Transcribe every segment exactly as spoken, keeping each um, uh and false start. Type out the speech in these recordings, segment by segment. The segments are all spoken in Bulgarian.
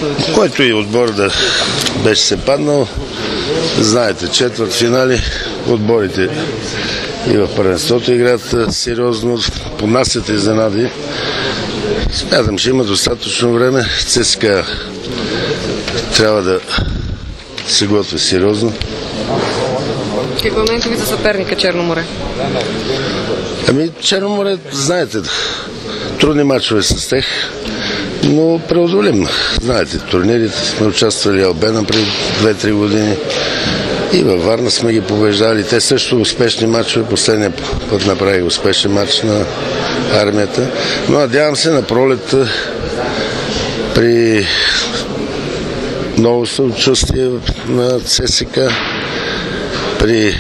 Който и отбор да беше се паднал, знаете, четвърт финали, отборите и в първенството играят сериозно, поднасят изненади. Смятам, че има достатъчно време. ЦСКА трябва да се готви сериозно. Какво е мнението ви за съперника Черно море? Ами, Черно море, знаете, трудни мачове с тях, но преодолим. Знаете, турнирите сме участвали Албена преди две-три години и във Варна сме ги побеждали. Те също успешни мачове. Последния път направи успешен мач на армията. Но надявам се на пролет при ново съучастие на ЦСКА, при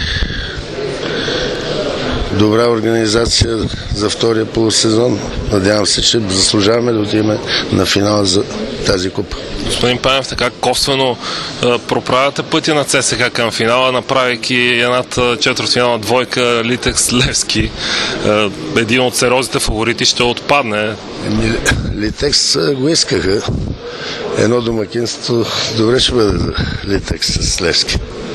добра организация за втория полусезон. Надявам се, че заслужаваме да отидем на финала за тази купа. Господин Панев, така косвено е, проправяте пътя на ЦСКА към финала, направейки едната четвъртфинална двойка Литекс Левски. Е, един от сериозните фаворити ще отпадне. Литекс го искаха. Едно домакинство добре ще бъде за Литекс с Левски.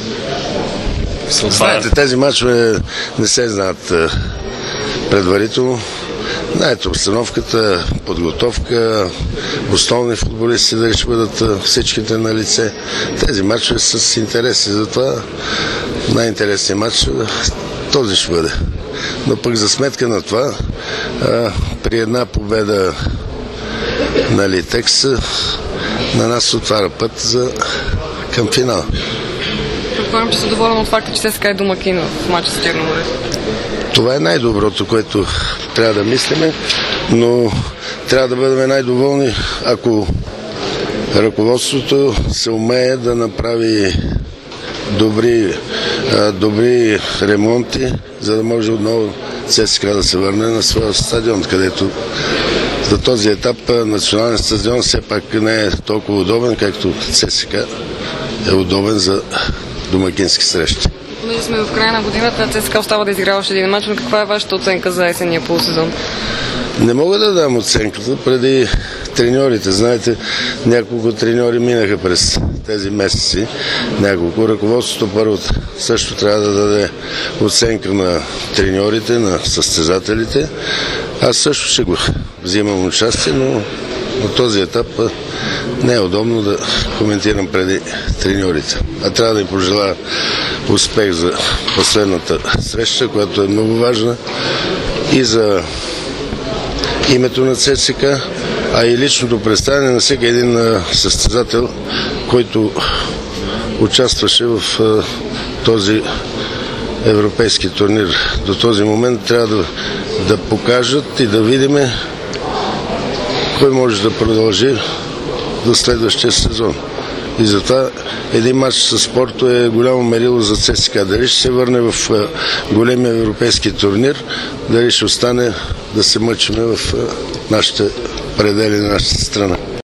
Знаете, тези мачове не се знаят предварително. Знаете, обстановката, подготовка, основни футболисти дали ще бъдат всичките на лице. Тези мачове са с интереси, затова най-интересният мач този ще бъде. Но пък за сметка на това, при една победа на Литекс, на нас отваря път за към финала. Предполагам, че са доволен от факта, че ЦСКА е домакин в мача с Черно море. Това е най-доброто, което трябва да мислиме, но трябва да бъдем най-доволни, ако ръководството се умее да направи добри, добри ремонти, за да може отново ЦСКА да се върне на своя стадион, където за този етап национален стадион все пак не е толкова удобен, както ЦСКА е удобен за домакински срещи. Ние сме в края на годината, ЦСКА остава да изиграва още един мач, но каква е вашата оценка за есенния полусезон? Не мога да дам оценката преди треньорите. Знаете, няколко треньори минаха през тези месеци. Няколко. Ръководството първо също трябва да даде оценка на треньорите, на състезателите. Аз също ще го взимам участие, но на този етап не е удобно да коментирам преди треньорите. А трябва да им пожелая успех за последната среща, която е много важна и за името на ЦСКА, а и личното представяне на всеки един състезател, който участваше в този европейски турнир. До този момент трябва да, да покажат и да видим кой може да продължи до следващия сезон. И затова един матч със спорто е голямо мерило за ЦСКА. Дали ще се върне в големия европейски турнир, дали ще остане да се мъчиме в нашите предели на нашата страна.